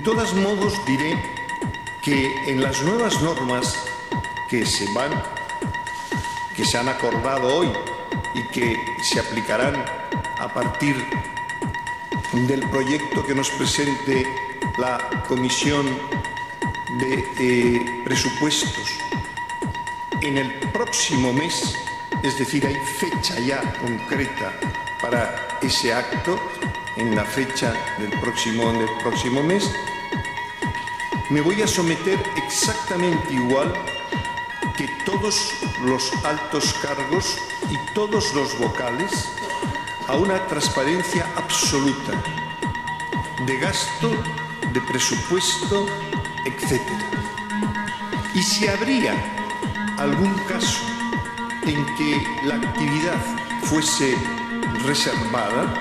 todos modos diré que en las nuevas normas que se han acordado hoy y que se aplicarán a partir del proyecto que nos presente la Comisión de Presupuestos en el próximo mes, es decir, hay fecha ya concreta para ese acto, en la fecha del próximo mes, me voy a someter exactamente igual que todos los altos cargos y todos los vocales a una transparencia absoluta de gasto, de presupuesto, etc. Y si habría algún caso en que la actividad fuese reservada,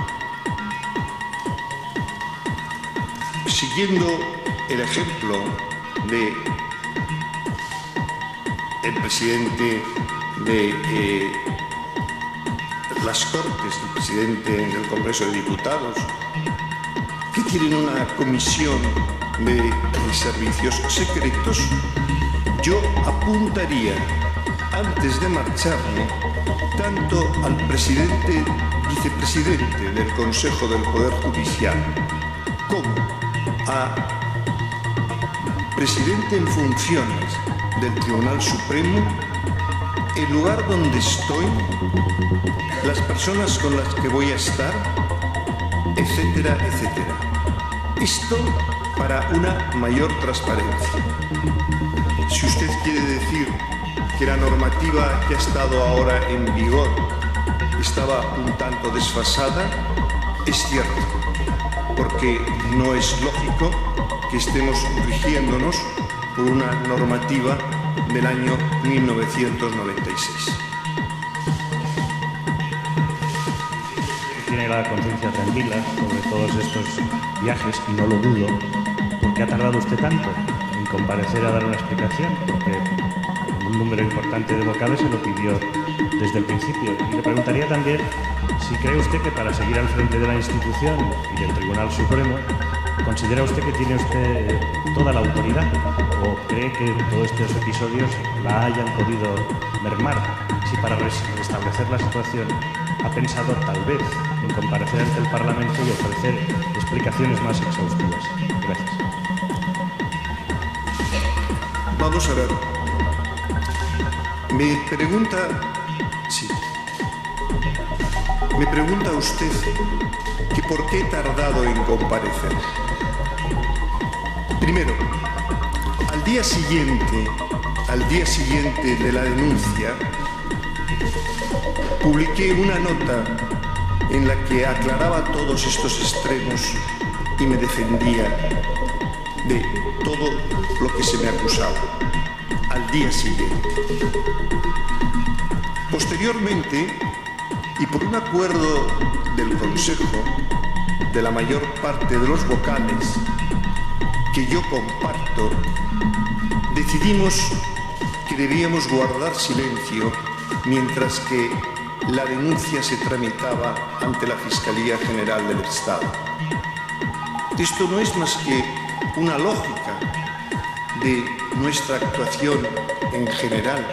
siguiendo el ejemplo de el presidente de las Cortes, el presidente del Congreso de Diputados, que tienen una comisión de servicios secretos, yo apuntaría, antes de marcharme, tanto al vicepresidente del Consejo del Poder Judicial como a presidente en funciones del Tribunal Supremo, el lugar donde estoy, las personas con las que voy a estar, etcétera, etcétera. Esto para una mayor transparencia. Si usted quiere decir que la normativa que ha estado ahora en vigor estaba un tanto desfasada, es cierto, porque no es lógico que estemos rigiéndonos por una normativa del año 1996. Tiene la conciencia tranquila sobre todos estos viajes, y no lo dudo. ¿Por qué ha tardado usted tanto en comparecer a dar una explicación? Porque un número importante de vocales se lo pidió desde el principio. Y le preguntaría también si cree usted que para seguir al frente de la institución y del Tribunal Supremo, ¿considera usted que tiene usted toda la autoridad? ¿O cree que todos estos episodios la hayan podido mermar? Si para restablecer la situación ha pensado tal vez en comparecer ante el Parlamento y ofrecer explicaciones más exhaustivas. Gracias. Vamos a ver. Me pregunta usted que por qué he tardado en comparecer. Primero, al día siguiente de la denuncia, publiqué una nota en la que aclaraba todos estos extremos y me defendía de todo lo que se me acusaba. Al día siguiente. Posteriormente, y por un acuerdo del Consejo, de la mayor parte de los vocales, que yo comparto, decidimos que debíamos guardar silencio mientras que la denuncia se tramitaba ante la Fiscalía General del Estado. Esto no es más que una lógica de nuestra actuación en general.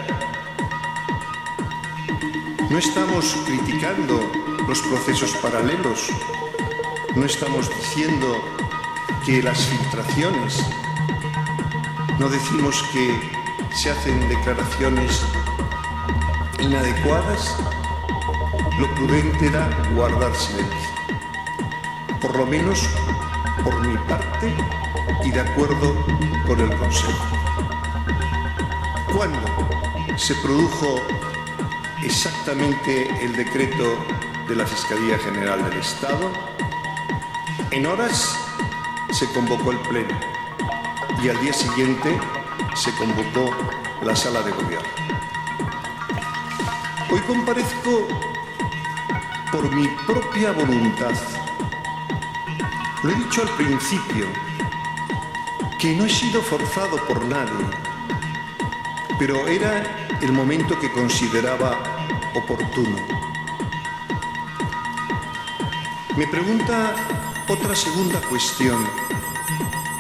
No estamos criticando los procesos paralelos, no estamos diciendo que las filtraciones, no decimos que se hacen declaraciones inadecuadas. Lo prudente era guardar silencio, por lo menos por mi parte y de acuerdo con el Consejo. ¿Cuándo se produjo exactamente el decreto de la Fiscalía General del Estado? En horas se convocó el Pleno y al día siguiente se convocó la Sala de Gobierno. Hoy comparezco por mi propia voluntad. Lo he dicho al principio, que no he sido forzado por nadie, pero era el momento que consideraba oportuno. Me pregunta otra segunda cuestión.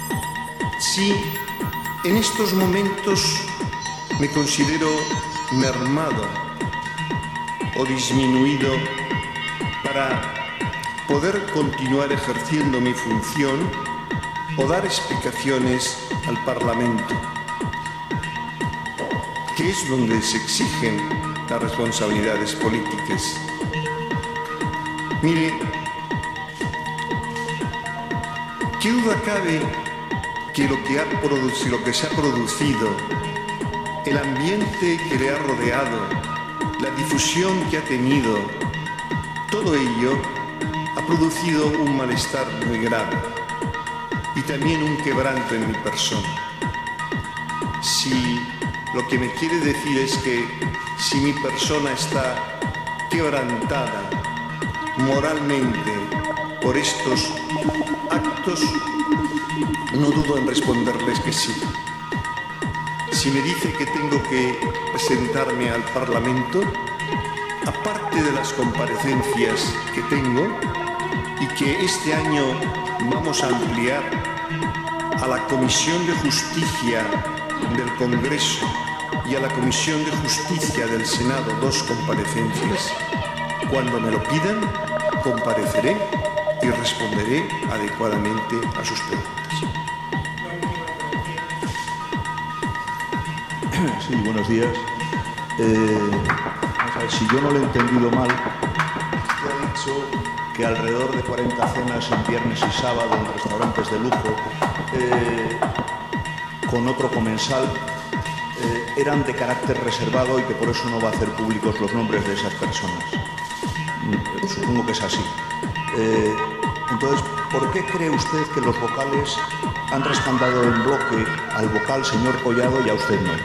si en estos momentos me considero mermado o disminuido para poder continuar ejerciendo mi función o dar explicaciones al Parlamento, que es donde se exigen las responsabilidades políticas. Mire, ¿qué duda cabe que lo que se ha producido, el ambiente que le ha rodeado, la difusión que ha tenido, todo ello ha producido un malestar muy grave y también un quebranto en mi persona? Si lo que me quiere decir es que si mi persona está quebrantada moralmente por estos actos, no dudo en responderles que sí. Si me dice que tengo que presentarme al Parlamento, aparte de las comparecencias que tengo y que este año vamos a ampliar a la Comisión de Justicia del Congreso y a la Comisión de Justicia del Senado 2 comparecencias, cuando me lo pidan, compareceré y responderé adecuadamente a sus preguntas. Sí, buenos días. Vamos a ver, si yo no lo he entendido mal, usted ha dicho que alrededor de 40 cenas en viernes y sábado en restaurantes de lujo con otro comensal eran de carácter reservado y que por eso no va a hacer públicos los nombres de esas personas. Supongo que es así. Entonces, ¿por qué cree usted que los vocales han respaldado en bloque al vocal señor Collado y a usted no?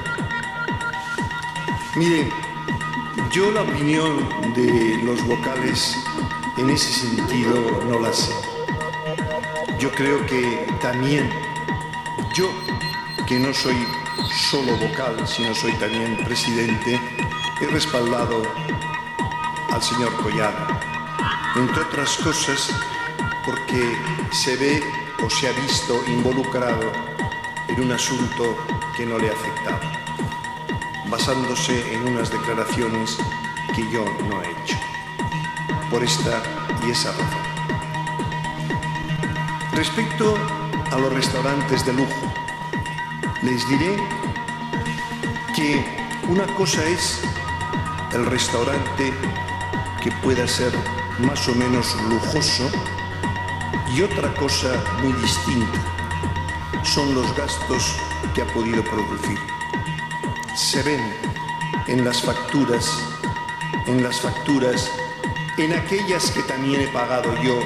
Mire, yo la opinión de los vocales en ese sentido no la sé. Yo creo que también yo, que no soy solo vocal, sino soy también presidente, he respaldado al señor Collado, entre otras cosas porque se ve o se ha visto involucrado en un asunto que no le afectaba, basándose en unas declaraciones que yo no he hecho, por esta y esa razón. Respecto a los restaurantes de lujo, les diré que una cosa es el restaurante que pueda ser más o menos lujoso y otra cosa muy distinta son los gastos que ha podido producir. Se ven en las facturas, en aquellas que también he pagado yo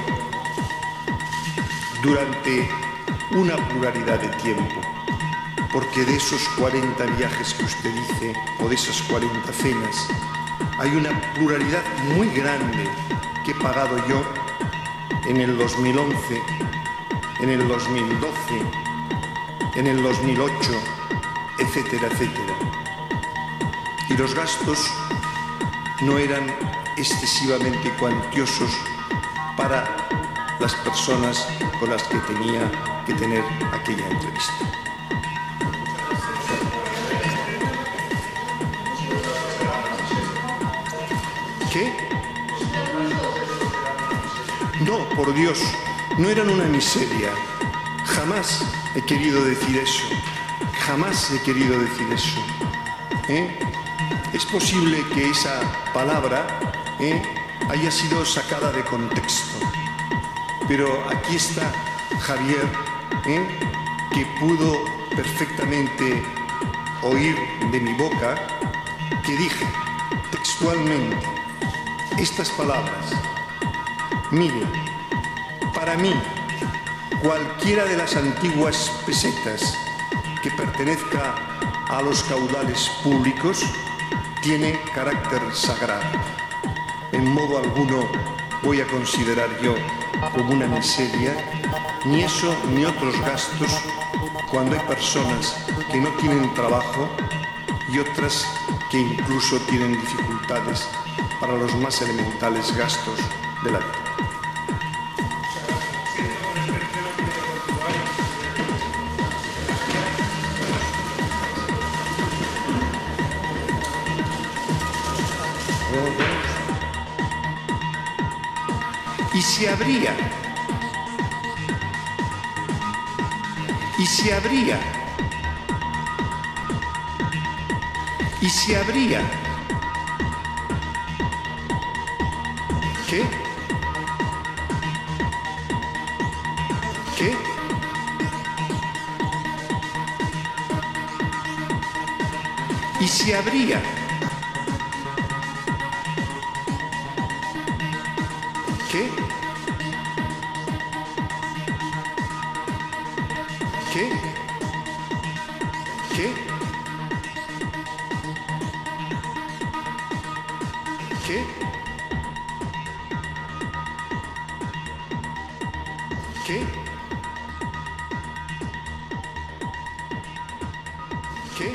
durante una pluralidad de tiempo, porque de esos 40 viajes que usted dice, o de esas 40 cenas, hay una pluralidad muy grande que he pagado yo en el 2011, en el 2012, en el 2008, etcétera, etcétera. Y los gastos no eran excesivamente cuantiosos para las personas con las que tenía que tener aquella entrevista. ¿Qué? No, por Dios, no eran una miseria. Jamás he querido decir eso. Jamás he querido decir eso. Es posible que esa palabra haya sido sacada de contexto. Pero aquí está Javier, que pudo perfectamente oír de mi boca que dije textualmente estas palabras. Mire, para mí, cualquiera de las antiguas pesetas que pertenezca a los caudales públicos tiene carácter sagrado. En modo alguno voy a considerar yo como una miseria ni eso ni otros gastos cuando hay personas que no tienen trabajo y otras que incluso tienen dificultades para los más elementales gastos de la vida. si habría, y si habría, y si habría, ¿qué? ¿Qué? ¿Y si habría? ¿Qué? ¿Qué? ¿Qué? ¿Qué? ¿Qué? ¿Qué?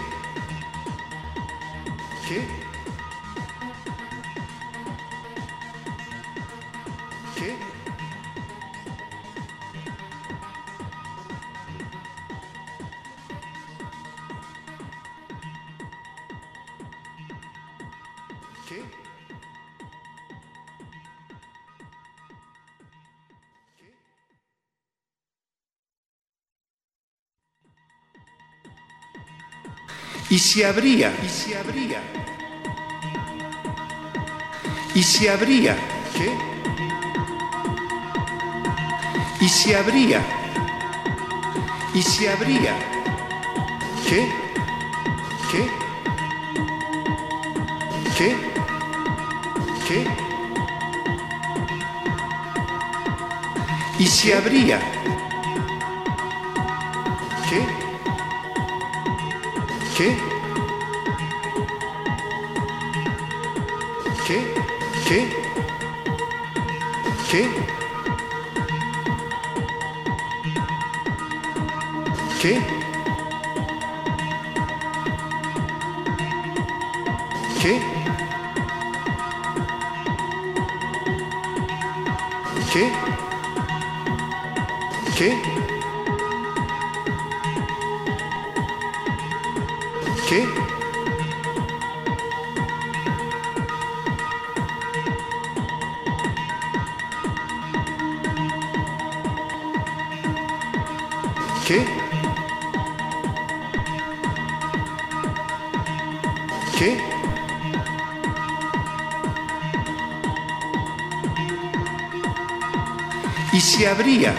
¿Qué? ¿Qué? ¿Qué? ¿Y si habría? ¿Y si habría? ¿Y si habría? ¿Qué? ¿Y si habría? ¿Y si habría? ¿Qué? ¿Qué? ¿Qué? ¿Qué? ¿Y si habría? ¿Qué? ¿Qué? ¿Qué? ¿Qué? ¿Qué? ¿Qué? ¿Qué? ¿Qué? ¿Qué? ¿Qué? ¿Qué? ¿Qué? ¿Y si habría?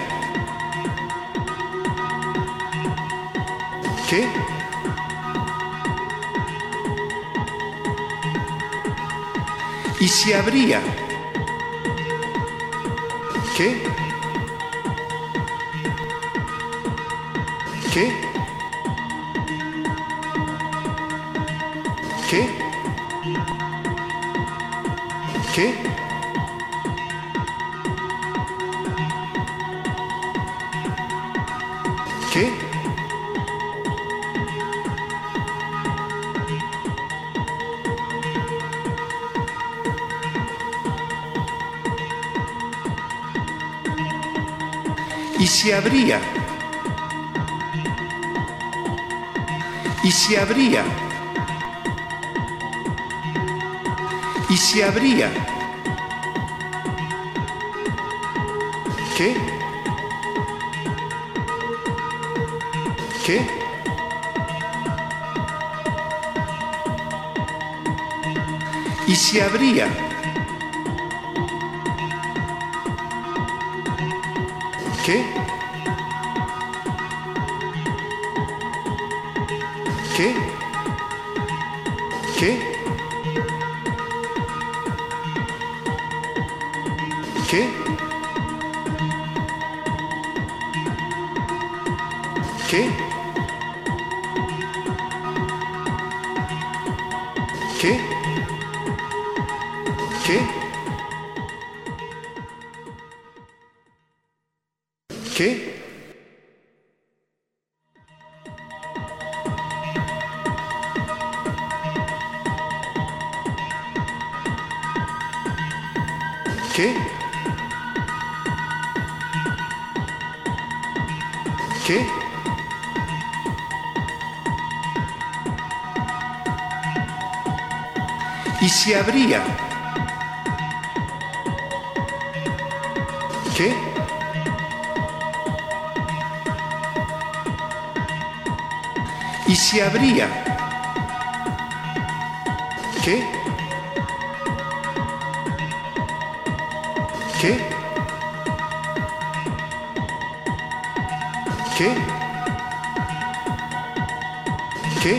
¿Qué? ¿Y si habría? ¿Qué? ¿Qué? ¿Qué? ¿Qué? ¿Qué? ¿Y si habría? ¿Y si habría? ¿Y si habría? ¿Qué? ¿Qué? ¿Y si habría? ¿Qué? ¿Qué? ¿Qué? ¿Qué? ¿Qué? ¿Qué? ¿Qué? ¿Qué? ¿Qué? ¿Qué? ¿Y si habría? ¿Qué? ¿Y si habría? ¿Qué? ¿Qué? ¿Qué? ¿Qué?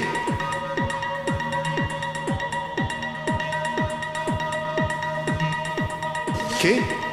¿Qué?